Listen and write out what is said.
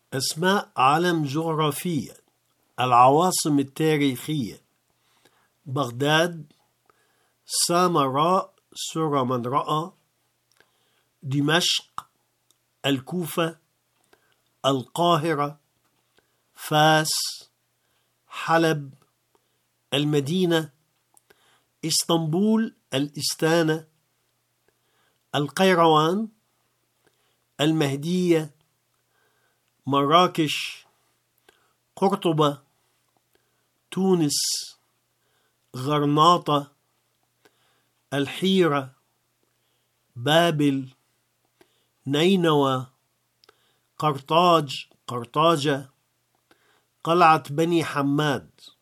أسماء علم جغرافية. العواصم التاريخية: بغداد، سامراء سر من رأى، دمشق، الكوفة، القاهرة، فاس، حلب، المدينة، اسطنبول، الإستانة، القيروان، المهدية، مراكش، قرطبة، تونس، غرناطة، الحيرة، بابل، نينوى، قرطاجة، قلعة بني حماد.